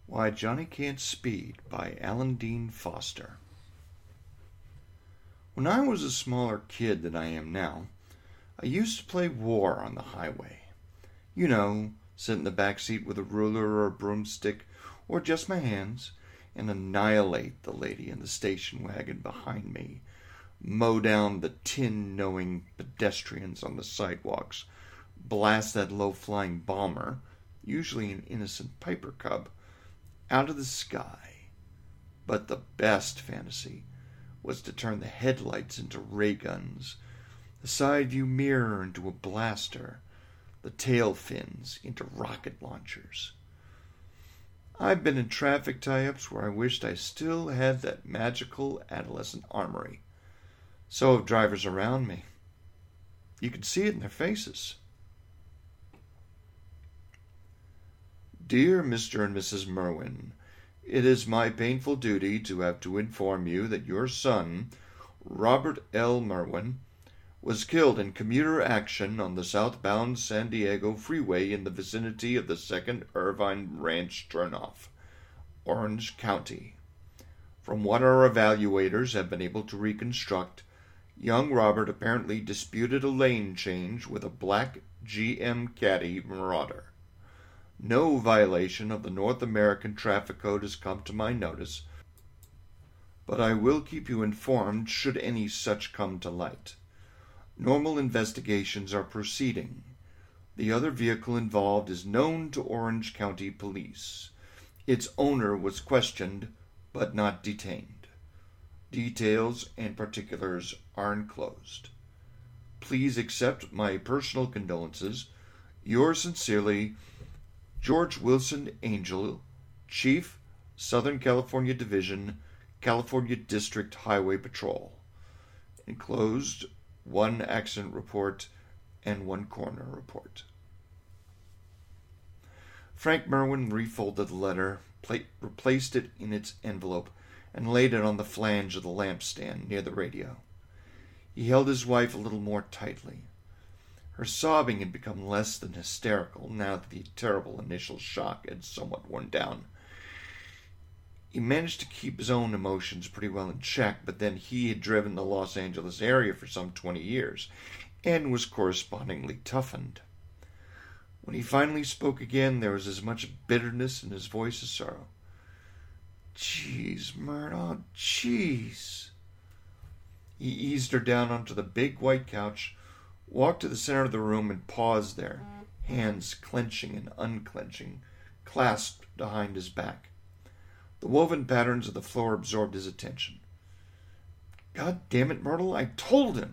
Why Johnny Can't Speed by Alan Dean Foster. When I was a smaller kid than I am now, I used to play war on the highway. You know, sit in the back seat with a ruler or a broomstick, or just my hands, and annihilate the lady in the station wagon behind me, mow down the tin-knowing pedestrians on the sidewalks, blast that low-flying bomber, usually an innocent Piper Cub, out of the sky. But the best fantasy was to turn the headlights into ray guns, the side view mirror into a blaster, the tail fins into rocket launchers. I've been in traffic tie-ups where I wished I still had that magical adolescent armory. So have drivers around me. You can see it in their faces. Dear Mr. and Mrs. Merwin, it is my painful duty to have to inform you that your son, Robert L. Merwin, was killed in commuter action on the southbound San Diego Freeway in the vicinity of the 2nd Irvine Ranch turnoff, Orange County. From what our evaluators have been able to reconstruct, young Robert apparently disputed a lane change with a black GM Caddy Marauder. No violation of the North American Traffic Code has come to my notice, but I will keep you informed should any such come to light. Normal investigations are proceeding. The other vehicle involved is known to Orange County Police. Its owner was questioned, but not detained. Details and particulars are enclosed. Please accept my personal condolences. Yours sincerely, George Wilson Angel, Chief, Southern California Division, California District Highway Patrol. Enclosed, 1 accident report and 1 coroner report. Frank Merwin refolded the letter, replaced it in its envelope, and laid it on the flange of the lampstand near the radio. He held his wife a little more tightly. Her sobbing had become less than hysterical now that the terrible initial shock had somewhat worn down. He managed to keep his own emotions pretty well in check, but then he had driven the Los Angeles area for some 20 years and was correspondingly toughened. When he finally spoke again, there was as much bitterness in his voice as sorrow. "Jeez, Mert, oh, jeez." He eased her down onto the big white couch, walked to the center of the room, and paused there, hands clenching and unclenching, clasped behind his back. The woven patterns of the floor absorbed his attention. "God damn it, Myrtle, I told him!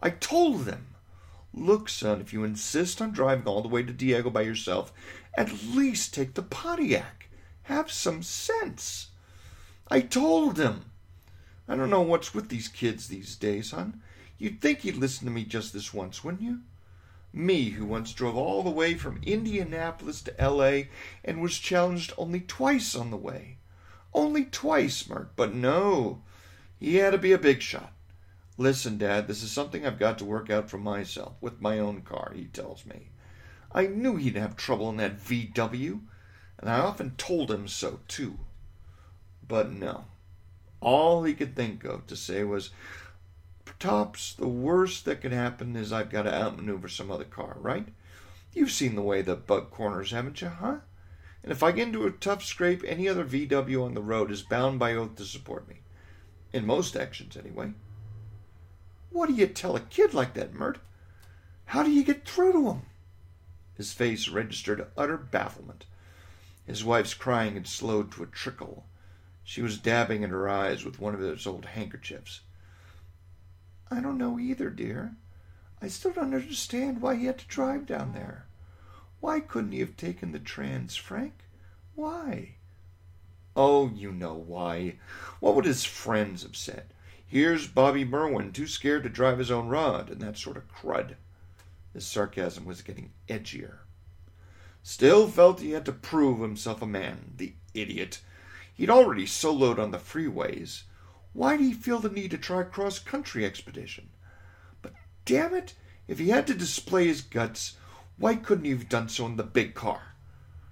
Look, son, if you insist on driving all the way to Diego by yourself, at least take the Pontiac. Have some sense. I told him. I don't know what's with these kids these days, hon. You'd think he'd listen to me just this once, wouldn't you? Me, who once drove all the way from Indianapolis to L.A. and was challenged only twice on the way. Only twice, Mert, but no. He had to be a big shot. Listen, Dad, this is something I've got to work out for myself, with my own car, he tells me. I knew he'd have trouble in that VW, and I often told him so, too. But no. All he could think of to say was, Tops, the worst that could happen is I've got to outmaneuver some other car, right? You've seen the way the bug corners, haven't you, huh? And if I get into a tough scrape, any other VW on the road is bound by oath to support me. In most actions, anyway. What do you tell a kid like that, Mert? How do you get through to him? His face registered utter bafflement. His wife's crying had slowed to a trickle. She was dabbing at her eyes with one of those old handkerchiefs. I don't know either, dear. I still don't understand why he had to drive down there. Why couldn't he have taken the trans, Frank? Why? Oh, you know why. What would his friends have said? Here's Bobby Merwin, too scared to drive his own rod, and that sort of crud. His sarcasm was getting edgier. Still felt he had to prove himself a man, the idiot. He'd already soloed on the freeways. Why'd he feel the need to try a cross-country expedition? But damn it, if he had to display his guts, why couldn't he have done so in the big car?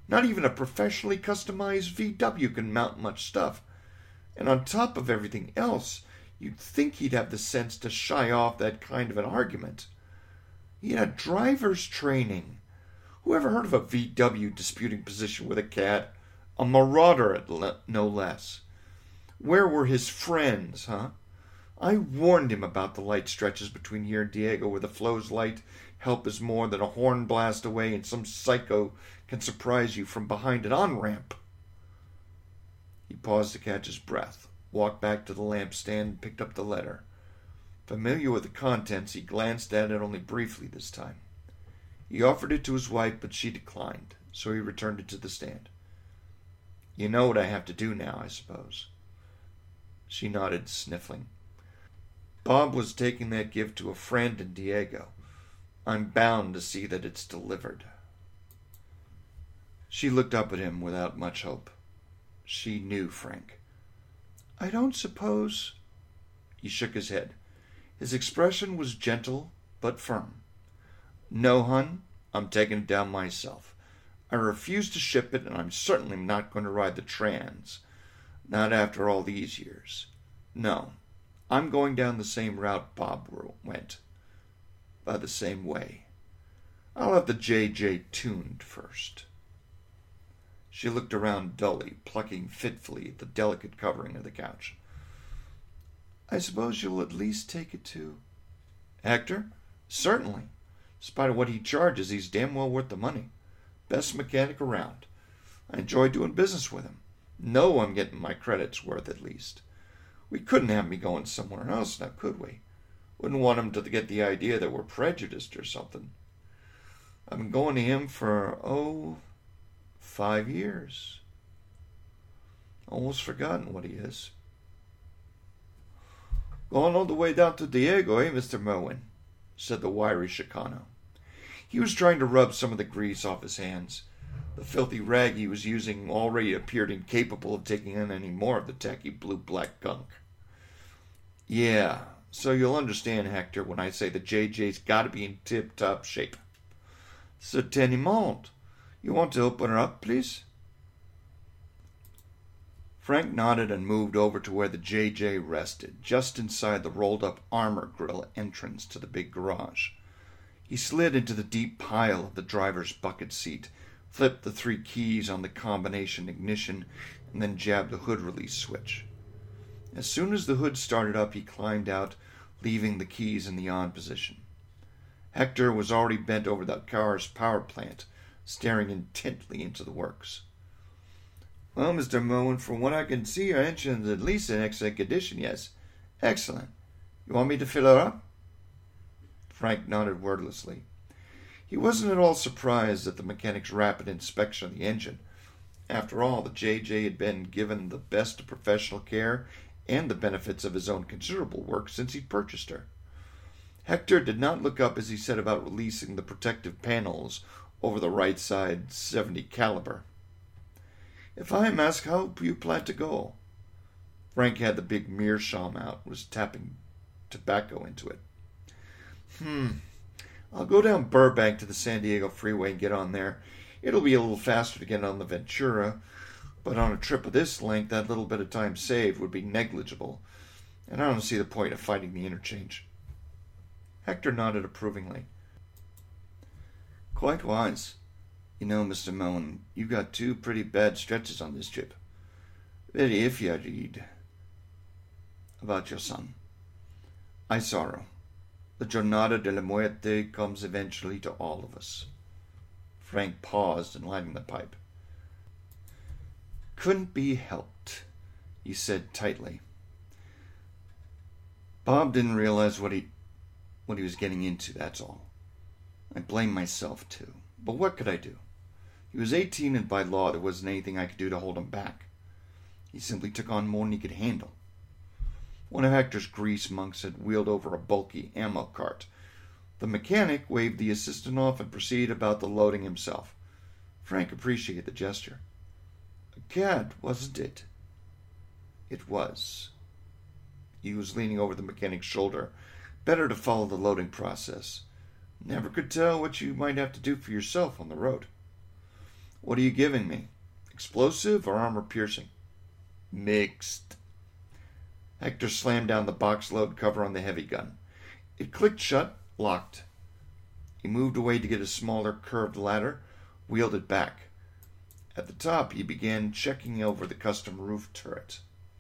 Not even a professionally customized VW can mount much stuff. And on top of everything else, you'd think he'd have the sense to shy off that kind of an argument. He had driver's training. Who ever heard of a VW disputing position with a cat? A marauder, no less. Where were his friends, huh? I warned him about the light stretches between here and Diego where the flow's light help is more than a horn blast away and some psycho can surprise you from behind an on-ramp. He paused to catch his breath, walked back to the lampstand and picked up the letter. Familiar with the contents, he glanced at it only briefly this time. He offered it to his wife, but she declined, so he returned it to the stand. You know what I have to do now, I suppose. She nodded, sniffling. Bob was taking that gift to a friend in Diego. I'm bound to see that it's delivered. She looked up at him without much hope. She knew Frank. I don't suppose... He shook his head. His expression was gentle but firm. No, hun, I'm taking it down myself. I refuse to ship it, and I'm certainly not going to ride the trans. Not after all these years. No, I'm going down the same route Bob went. By the same way. I'll have the JJ tuned first. She looked around dully, plucking fitfully at the delicate covering of the couch. I suppose you'll at least take it to... Hector? Certainly. In spite of what he charges, he's damn well worth the money. Best mechanic around. I enjoy doing business with him. Know I'm getting my credit's worth at least. We couldn't have me going somewhere else now, could we? Wouldn't want him to get the idea that we're prejudiced or something. I've been going to him for, 5 years. Almost forgotten what he is. Going all the way down to Diego, eh, Mr. Merwin? Said the wiry Chicano. He was trying to rub some of the grease off his hands. The filthy rag he was using already appeared incapable of taking in any more of the tacky blue-black gunk. Yeah, so you'll understand, Hector, when I say the JJ's got to be in tip-top shape. Certainement. You want to open her up, please? Frank nodded and moved over to where the JJ rested, just inside the rolled-up armor grill entrance to the big garage. He slid into the deep pile of the driver's bucket seat, flipped the 3 keys on the combination ignition, and then jabbed the hood release switch. As soon as the hood started up, he climbed out, leaving the keys in the on position. Hector was already bent over the car's power plant, staring intently into the works. Well, Mr. Merwin, from what I can see, your engine's at least in excellent condition, yes. Excellent. You want me to fill her up? Frank nodded wordlessly. He wasn't at all surprised at the mechanic's rapid inspection of the engine. After all, the JJ had been given the best of professional care and the benefits of his own considerable work since he purchased her. Hector did not look up as he set about releasing the protective panels over the right side .70 caliber. If I may ask, how you plan to go? Frank had the big meerschaum out and was tapping tobacco into it. I'll go down Burbank to the San Diego freeway and get on there. It'll be a little faster to get on the Ventura, but on a trip of this length, that little bit of time saved would be negligible, and I don't see the point of fighting the interchange. Hector nodded approvingly. Quite wise. You know, Mr. Merwin, you've got 2 pretty bad stretches on this trip. Very iffy I read about your son. I sorrow. The Jornada de la Muerte comes eventually to all of us. Frank paused in lighting the pipe. Couldn't be helped, he said tightly. Bob didn't realize what he was getting into, that's all. I blame myself, too. But what could I do? He was 18, and by law there wasn't anything I could do to hold him back. He simply took on more than he could handle. One of Hector's grease monks had wheeled over a bulky ammo cart. The mechanic waved the assistant off and proceeded about the loading himself. Frank appreciated the gesture. A cat, wasn't it? It was. He was leaning over the mechanic's shoulder. Better to follow the loading process. Never could tell what you might have to do for yourself on the road. What are you giving me? Explosive or armor-piercing? Mixed. Hector slammed down the box load cover on the heavy gun. It clicked shut, locked. He moved away to get a smaller curved ladder, wheeled it back. At the top, he began checking over the custom roof turret.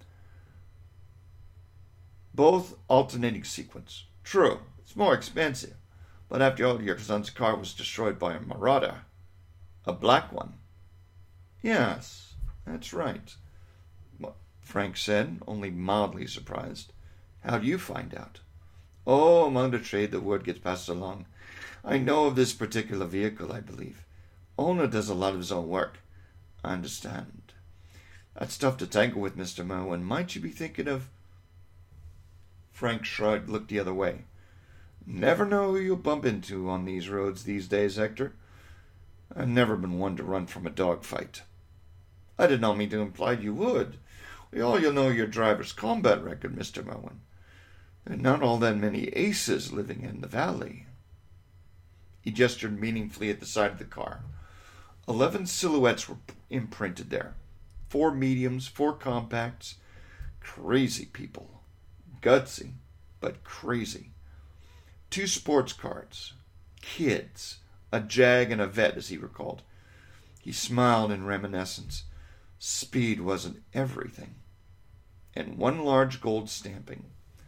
Both alternating sequence. True, it's more expensive, but after all, your son's car was destroyed by a marauder. A black one. Yes, that's right, Frank said, only mildly surprised. How do you find out? Oh, among the trade, the word gets passed along. I know of this particular vehicle, I believe. Owner does a lot of his own work. I understand. That's tough to tangle with, Mr. Merwin. Might you be thinking of... Frank shrugged, looked the other way. Never know who you'll bump into on these roads these days, Hector. I've never been one to run from a dogfight. I did not mean to imply you would. We all know your driver's combat record, Mr. Merwin. There are not all that many aces living in the valley. He gestured meaningfully at the side of the car. 11 silhouettes were imprinted there. 4 mediums, 4 compacts. Crazy people. Gutsy, but crazy. 2 sports cars. Kids. A Jag and a Vet, as he recalled. He smiled in reminiscence. Speed wasn't everything. And 1 large gold stamping.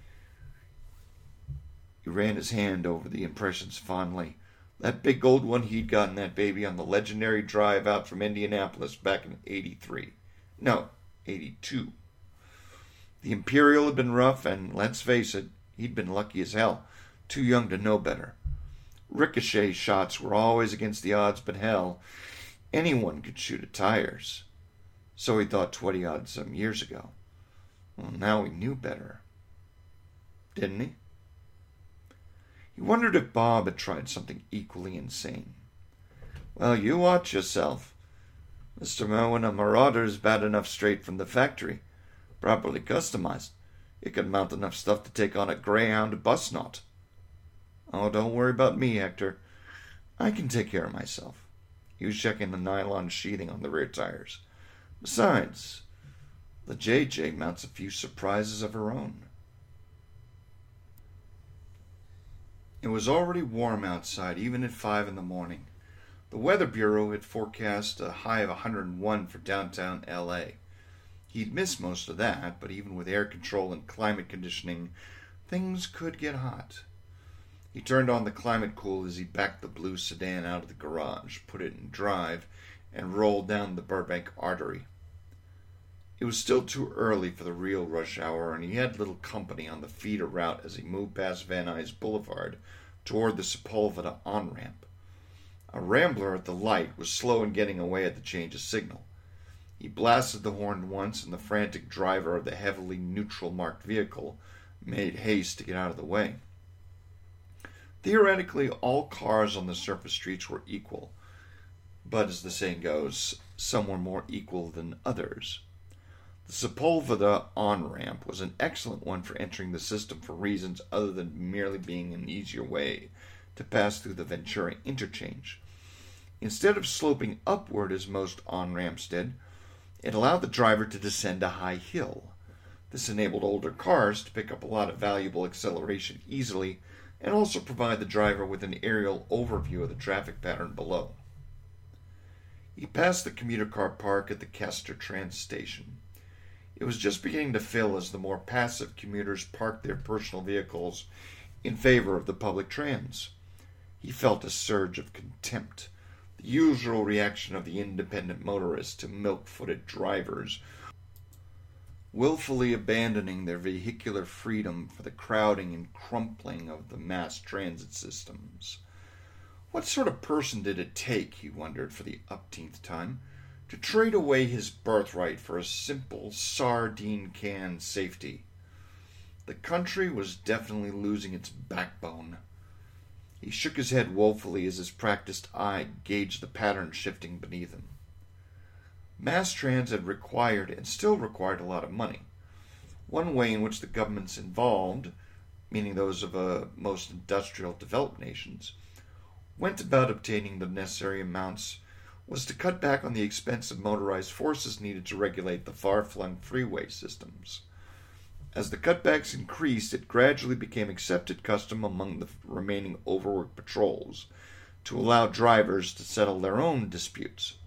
He ran his hand over the impressions fondly. That big gold one he'd gotten that baby on the legendary drive out from Indianapolis back in 83. No, 82. The Imperial had been rough, and let's face it, he'd been lucky as hell. Too young to know better. Ricochet shots were always against the odds, but hell, anyone could shoot at tires. So he thought 20-odd some years ago. Well, now he knew better. Didn't he? He wondered if Bob had tried something equally insane. Well, you watch yourself. Mr. Merwin, a marauder's bad enough straight from the factory. Properly customized. It could mount enough stuff to take on a Greyhound bus knot. Oh, don't worry about me, Hector. I can take care of myself. He was checking the nylon sheathing on the rear tires. Besides, the JJ mounts a few surprises of her own. It was already warm outside, even at 5 in the morning. The Weather Bureau had forecast a high of 101 for downtown L.A. He'd missed most of that, but even with air control and climate conditioning, things could get hot. He turned on the climate cool as he backed the blue sedan out of the garage, put it in drive, and rolled down the Burbank artery. It was still too early for the real rush hour, and he had little company on the feeder route as he moved past Van Nuys Boulevard toward the Sepulveda on-ramp. A Rambler at the light was slow in getting away at the change of signal. He blasted the horn once, and the frantic driver of the heavily neutral-marked vehicle made haste to get out of the way. Theoretically, all cars on the surface streets were equal, but as the saying goes, some were more equal than others. The Sepulveda on-ramp was an excellent one for entering the system for reasons other than merely being an easier way to pass through the Ventura interchange. Instead of sloping upward as most on-ramps did, it allowed the driver to descend a high hill. This enabled older cars to pick up a lot of valuable acceleration easily and also provide the driver with an aerial overview of the traffic pattern below. He passed the commuter car park at the Kester Trans Station. It was just beginning to fill as the more passive commuters parked their personal vehicles in favor of the public trams. He felt a surge of contempt, the usual reaction of the independent motorist to milk-footed drivers, willfully abandoning their vehicular freedom for the crowding and crumpling of the mass transit systems. What sort of person did it take, he wondered for the upteenth time, to trade away his birthright for a simple sardine can safety? The country was definitely losing its backbone. He shook his head woefully as his practiced eye gauged the pattern shifting beneath him. Mass transit required and still required a lot of money. One way in which the governments involved, meaning those of most industrial developed nations, went about obtaining the necessary amounts was to cut back on the expensive motorized forces needed to regulate the far-flung freeway systems. As the cutbacks increased, it gradually became accepted custom among the remaining overworked patrols to allow drivers to settle their own disputes.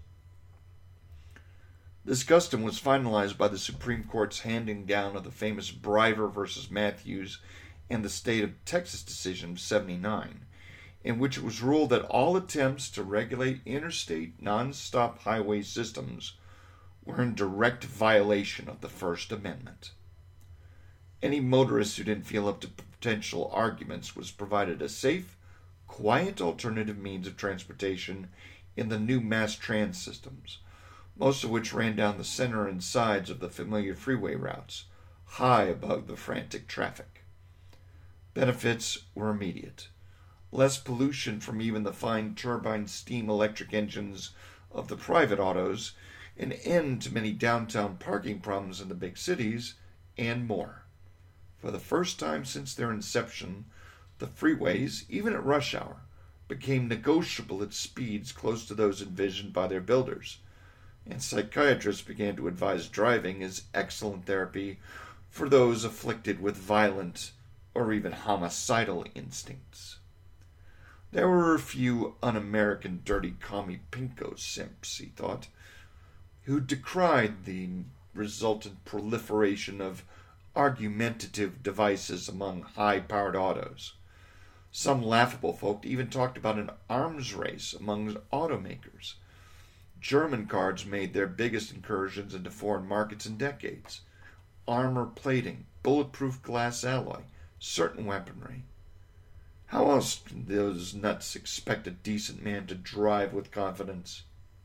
This custom was finalized by the Supreme Court's handing down of the famous Briver v. Matthews and the State of Texas decision of 79, in which it was ruled that all attempts to regulate interstate non-stop highway systems were in direct violation of the First Amendment. Any motorist who didn't feel up to potential arguments was provided a safe, quiet alternative means of transportation in the new mass trans systems, most of which ran down the center and sides of the familiar freeway routes, high above the frantic traffic. Benefits were immediate. Less pollution from even the fine turbine steam electric engines of the private autos, an end to many downtown parking problems in the big cities, and more. For the first time since their inception, the freeways, even at rush hour, became negotiable at speeds close to those envisioned by their builders, and psychiatrists began to advise driving as excellent therapy for those afflicted with violent or even homicidal instincts. There were a few un-American dirty commie pinko simps, he thought, who decried the resultant proliferation of argumentative devices among high-powered autos. Some laughable folk even talked about an arms race among automakers. German cars made their biggest incursions into foreign markets in decades. Armor plating, bulletproof glass alloy, certain weaponry. How else can those nuts expect a decent man to drive with confidence?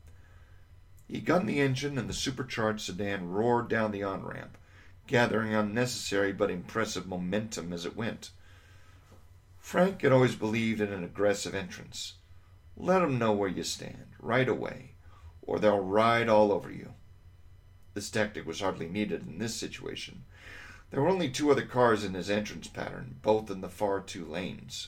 He gunned the engine, and the supercharged sedan roared down the on-ramp, gathering unnecessary but impressive momentum as it went. Frank had always believed in an aggressive entrance. Let 'em know where you stand, right away, or they'll ride all over you. This tactic was hardly needed in this situation. There were only two other cars in his entrance pattern, both in the far two lanes.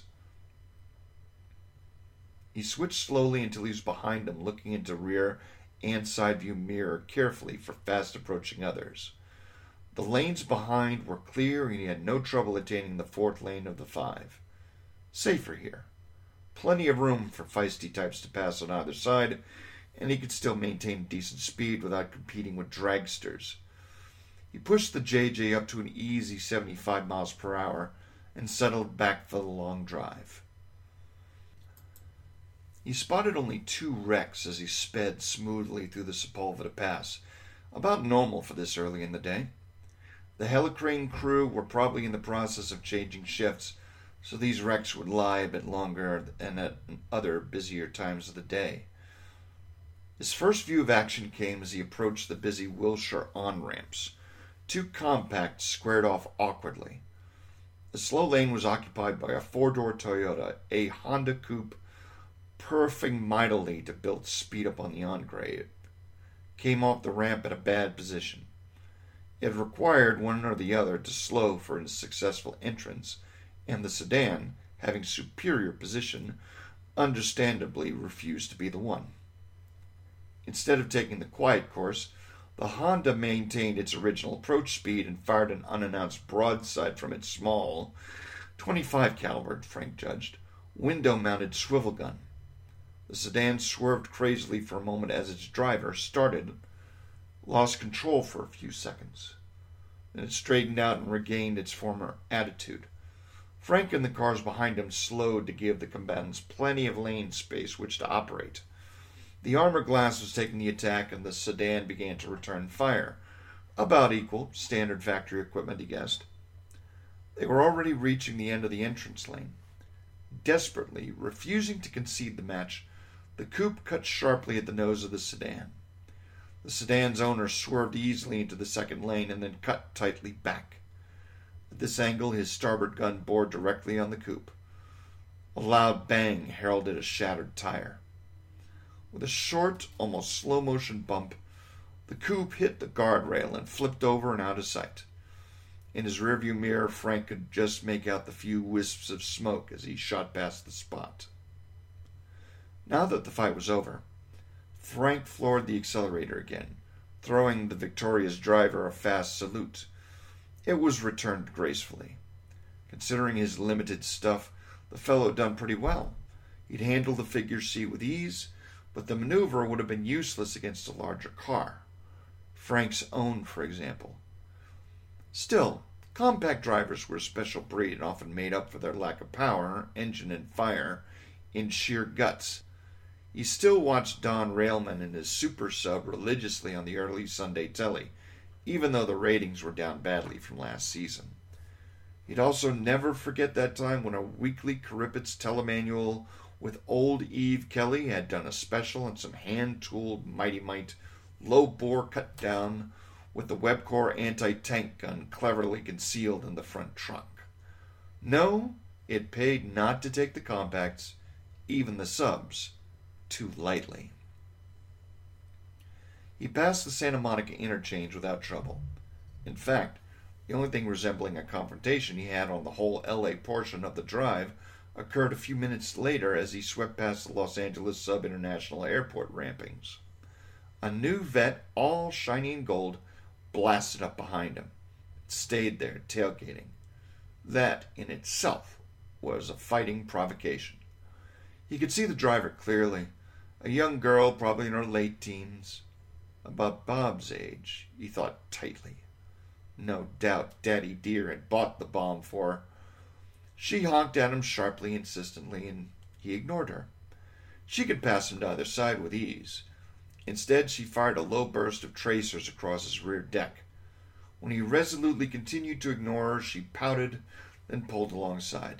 He switched slowly until he was behind them, looking into rear and side view mirror carefully for fast-approaching others. The lanes behind were clear, and he had no trouble attaining the fourth lane of the five. Safer here. Plenty of room for feisty types to pass on either side, and he could still maintain decent speed without competing with dragsters. He pushed the JJ up to an easy 75 miles per hour and settled back for the long drive. He spotted only two wrecks as he sped smoothly through the Sepulveda Pass, about normal for this early in the day. The Helicrane crew were probably in the process of changing shifts, so these wrecks would lie a bit longer than at other busier times of the day. His first view of action came as he approached the busy Wilshire on-ramps. Two compacts squared off awkwardly. The slow lane was occupied by a four-door Toyota, a Honda Coupe, purring mightily to build speed up on the on-grade. Came off the ramp at a bad position. It required one or the other to slow for a successful entrance, and the sedan, having superior position, understandably refused to be the one. Instead of taking the quiet course, the Honda maintained its original approach speed and fired an unannounced broadside from its small, .25 caliber, Frank judged, window-mounted swivel gun. The sedan swerved crazily for a moment as its driver lost control for a few seconds. Then it straightened out and regained its former attitude. Frank and the cars behind him slowed to give the combatants plenty of lane space which to operate. The armor glass was taking the attack, and the sedan began to return fire. About equal, standard factory equipment, he guessed. They were already reaching the end of the entrance lane. Desperately, refusing to concede the match, the coupe cut sharply at the nose of the sedan. The sedan's owner swerved easily into the second lane and then cut tightly back. At this angle, his starboard gun bore directly on the coupe. A loud bang heralded a shattered tire. With a short, almost slow-motion bump, the coupe hit the guardrail and flipped over and out of sight. In his rearview mirror, Frank could just make out the few wisps of smoke as he shot past the spot. Now that the fight was over, Frank floored the accelerator again, throwing the victorious driver a fast salute. It was returned gracefully. Considering his limited stuff, the fellow had done pretty well. He'd handled the figure seat with ease, but the maneuver would have been useless against a larger car. Frank's own, for example. Still, compact drivers were a special breed and often made up for their lack of power, engine, and fire in sheer guts. He still watched Don Railman and his super sub religiously on the early Sunday telly, even though the ratings were down badly from last season. He'd also never forget that time when a weekly Caripets telemanual with old Eve Kelly had done a special on some hand-tooled Mighty Mite low-bore cut-down with the Webcor anti-tank gun cleverly concealed in the front trunk. No, it paid not to take the compacts, even the subs, too lightly. He passed the Santa Monica interchange without trouble. In fact, the only thing resembling a confrontation he had on the whole LA portion of the drive occurred a few minutes later as he swept past the Los Angeles Sub-International Airport rampings. A new Vet, all shiny and gold, blasted up behind him. It stayed there, tailgating. That, in itself, was a fighting provocation. He could see the driver clearly. A young girl, probably in her late teens. About Bob's age, he thought tightly. No doubt Daddy Dear had bought the bomb for her. She honked at him sharply, insistently, and he ignored her. She could pass him to either side with ease. Instead, she fired a low burst of tracers across his rear deck. When he resolutely continued to ignore her, she pouted, then pulled alongside.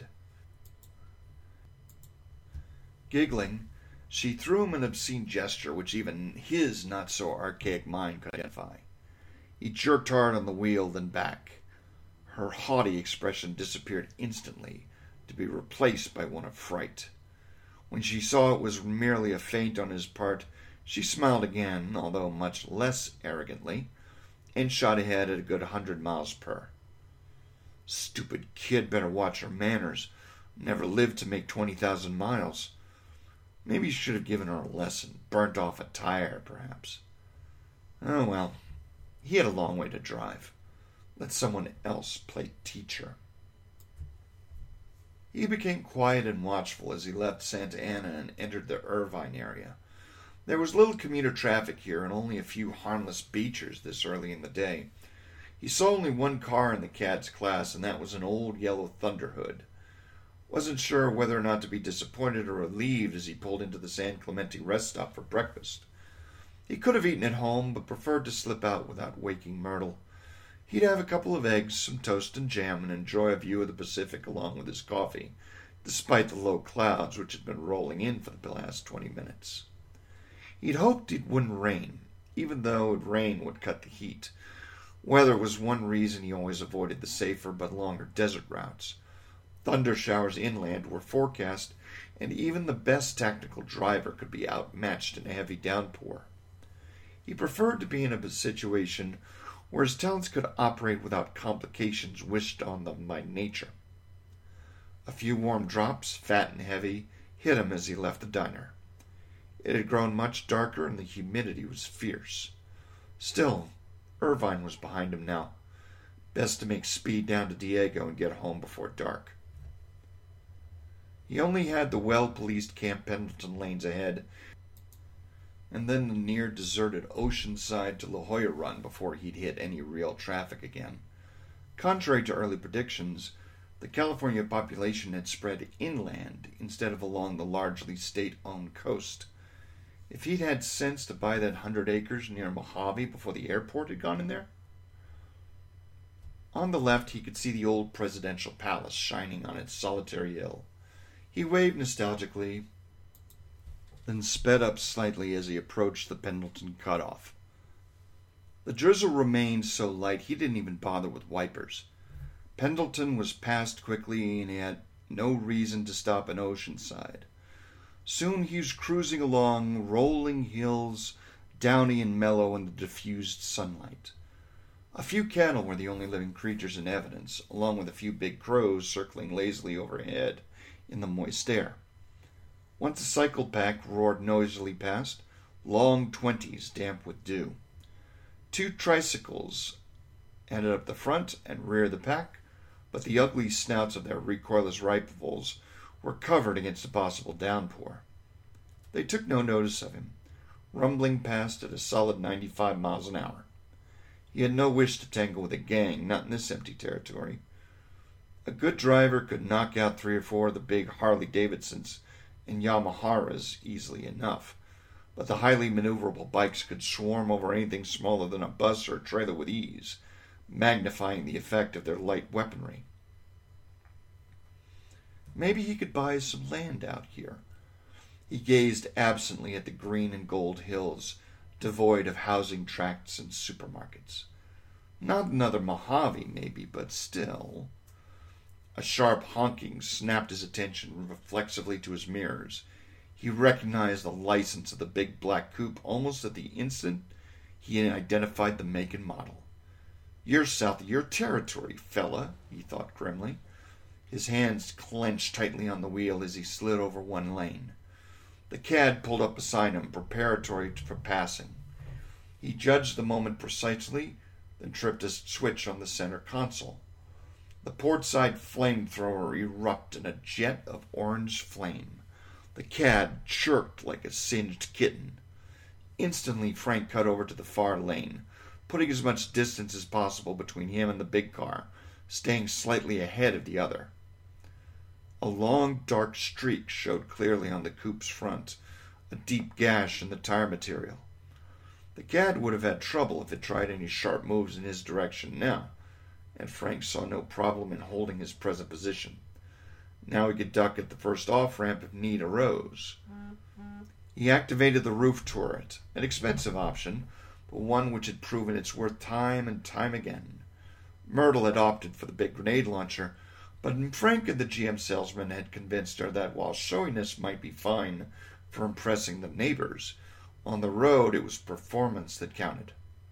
Giggling, she threw him an obscene gesture which even his not-so-archaic mind could identify. He jerked hard on the wheel, then back. Her haughty expression disappeared instantly, to be replaced by one of fright. When she saw it was merely a feint on his part, she smiled again, although much less arrogantly, and shot ahead at a good 100 miles per. Stupid kid, better watch her manners. Never lived to make 20,000 miles. Maybe you should have given her a lesson, burnt off a tire, perhaps. Oh well, he had a long way to drive. Let someone else play teacher. He became quiet and watchful as he left Santa Ana and entered the Irvine area. There was little commuter traffic here and only a few harmless beachers this early in the day. He saw only one car in the Cad's class, and that was an old yellow Thunderhood. Wasn't sure whether or not to be disappointed or relieved as he pulled into the San Clemente rest stop for breakfast. He could have eaten at home, but preferred to slip out without waking Myrtle. He'd have a couple of eggs, some toast and jam, and enjoy a view of the Pacific along with his coffee, despite the low clouds which had been rolling in for the last 20 minutes. He'd hoped it wouldn't rain, even though rain would cut the heat. Weather was one reason he always avoided the safer but longer desert routes. Thunder showers inland were forecast, and even the best tactical driver could be outmatched in a heavy downpour. He preferred to be in a situation where his talents could operate without complications wished on them by nature. A few warm drops, fat and heavy, hit him as he left the diner. It had grown much darker and the humidity was fierce. Still, Irvine was behind him now. Best to make speed down to Diego and get home before dark. He only had the well-policed Camp Pendleton lanes ahead, and then the near-deserted Oceanside to La Jolla run before he'd hit any real traffic again. Contrary to early predictions, the California population had spread inland instead of along the largely state-owned coast. If he'd had sense to buy that 100 acres near Mojave before the airport had gone in there. On the left he could see the old presidential palace shining on its solitary hill. He waved nostalgically, then sped up slightly as he approached the Pendleton cutoff. The drizzle remained so light he didn't even bother with wipers. Pendleton was passed quickly, and he had no reason to stop in Oceanside. Soon he was cruising along rolling hills, downy and mellow in the diffused sunlight. A few cattle were the only living creatures in evidence, along with a few big crows circling lazily overhead in the moist air. Once a cycle pack roared noisily past, long 20s damp with dew. 2 tricycles ended up the front and rear of the pack, but the ugly snouts of their recoilless rifles were covered against a possible downpour. They took no notice of him, rumbling past at a solid 95 miles an hour. He had no wish to tangle with a gang, not in this empty territory. A good driver could knock out 3 or 4 of the big Harley-Davidsons and Yamaharas easily enough, but the highly maneuverable bikes could swarm over anything smaller than a bus or a trailer with ease, magnifying the effect of their light weaponry. Maybe he could buy some land out here. He gazed absently at the green and gold hills, devoid of housing tracts and supermarkets. Not another Mojave, maybe, but still. A sharp honking snapped his attention reflexively to his mirrors. He recognized the license of the big black coupe almost at the instant he identified the make and model. "You're south of your territory, fella," he thought grimly. His hands clenched tightly on the wheel as he slid over one lane. The cad pulled up beside him, preparatory for passing. He judged the moment precisely, then tripped a switch on the center console. The portside flamethrower erupted in a jet of orange flame. The cad chirked like a singed kitten. Instantly, Frank cut over to the far lane, putting as much distance as possible between him and the big car, staying slightly ahead of the other. A long, dark streak showed clearly on the coupe's front, a deep gash in the tire material. The cad would have had trouble if it tried any sharp moves in his direction now, and Frank saw no problem in holding his present position. Now he could duck at the first off-ramp if need arose. He activated the roof turret, an expensive option, but one which had proven its worth time and time again. Myrtle had opted for the big grenade launcher, but Frank and the GM salesman had convinced her that while showiness might be fine for impressing the neighbors, on the road it was performance that counted.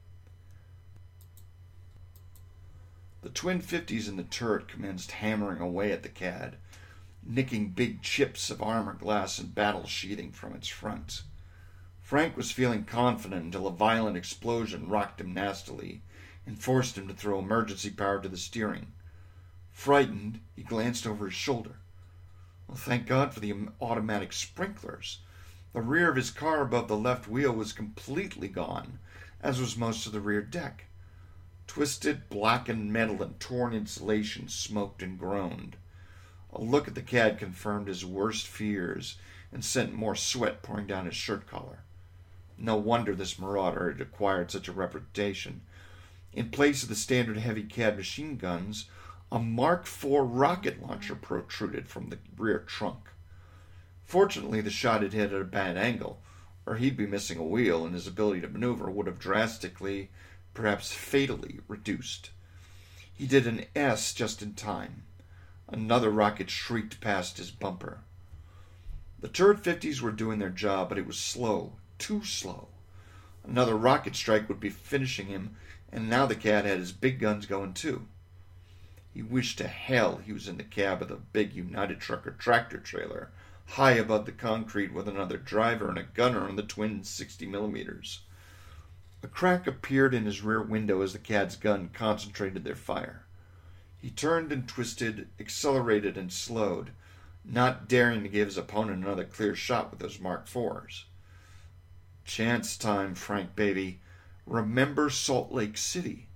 The twin 50s in the turret commenced hammering away at the cad, nicking big chips of armor glass and battle sheathing from its front. Frank was feeling confident until a violent explosion rocked him nastily and forced him to throw emergency power to the steering. Frightened, he glanced over his shoulder. Well, thank God for the automatic sprinklers. The rear of his car above the left wheel was completely gone, as was most of the rear deck. Twisted, blackened metal and torn insulation smoked and groaned. A look at the cad confirmed his worst fears and sent more sweat pouring down his shirt collar. No wonder this marauder had acquired such a reputation. In place of the standard heavy cad machine guns, a Mark IV rocket launcher protruded from the rear trunk. Fortunately, the shot had hit at a bad angle, or he'd be missing a wheel and his ability to maneuver would have drastically, perhaps fatally, reduced. He did an S just in time. Another rocket shrieked past his bumper. The turret 50s were doing their job, but it was slow, too slow. Another rocket strike would be finishing him, and now the cad had his big guns going too. He wished to hell he was in the cab of the big United Trucker tractor trailer, high above the concrete with another driver and a gunner on the twin 60mm. A crack appeared in his rear window as the cad's gun concentrated their fire. He turned and twisted, accelerated and slowed, not daring to give his opponent another clear shot with those Mark IVs. Chance time, Frank baby. Remember Salt Lake City.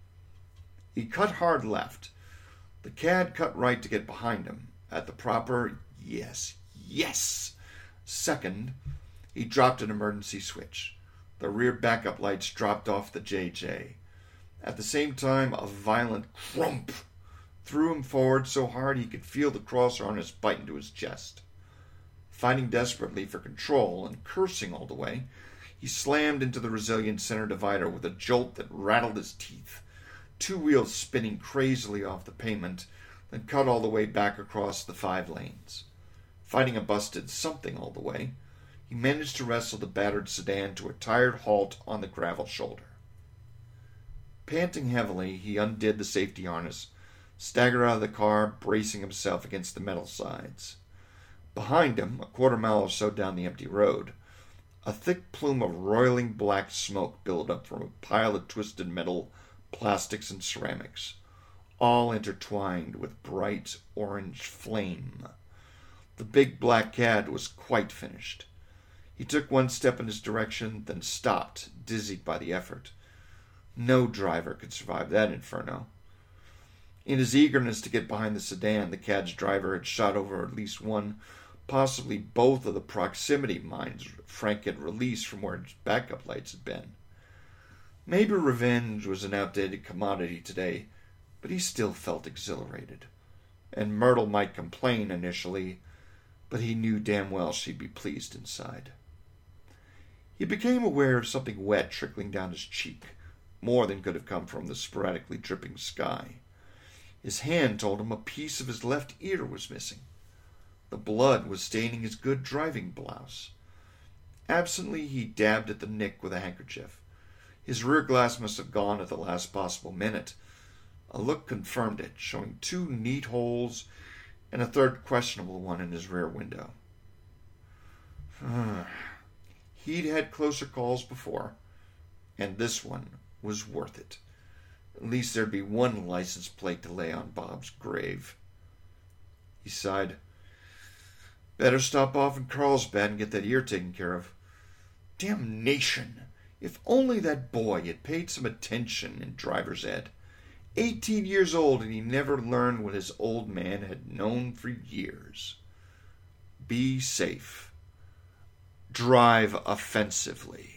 He cut hard left. The cad cut right to get behind him. At the proper yes second, he dropped an emergency switch. The rear backup lights dropped off the JJ. At the same time, a violent crump threw him forward so hard he could feel the cross harness bite into his chest. Fighting desperately for control and cursing all the way, he slammed into the resilient center divider with a jolt that rattled his teeth, 2 wheels spinning crazily off the pavement, then cut all the way back across the 5 lanes. Fighting a busted something all the way, he managed to wrestle the battered sedan to a tired halt on the gravel shoulder. Panting heavily, he undid the safety harness, staggered out of the car, bracing himself against the metal sides. Behind him, a quarter mile or so down the empty road, A thick plume of roiling black smoke billowed up from a pile of twisted metal, plastics, and ceramics, all intertwined with bright orange flame. The big black cad was quite finished. He took one step in his direction, then stopped, dizzied by the effort. No driver could survive that inferno. In his eagerness to get behind the sedan, the cad's driver had shot over at least one, possibly both of the proximity mines Frank had released from where his backup lights had been. Maybe revenge was an outdated commodity today, but he still felt exhilarated. And Myrtle might complain initially, but he knew damn well she'd be pleased inside. He became aware of something wet trickling down his cheek, more than could have come from the sporadically dripping sky. His hand told him a piece of his left ear was missing. The blood was staining his good driving blouse. Absently, he dabbed at the nick with a handkerchief. His rear glass must have gone at the last possible minute. A look confirmed it, showing 2 neat holes and a third questionable one in his rear window. He'd had closer calls before, and this one was worth it. At least there'd be one license plate to lay on Bob's grave. He sighed. Better stop off in Carlsbad and get that ear taken care of. Damnation! If only that boy had paid some attention in driver's ed. 18 years old, and he never learned what his old man had known for years. Be safe. Drive offensively.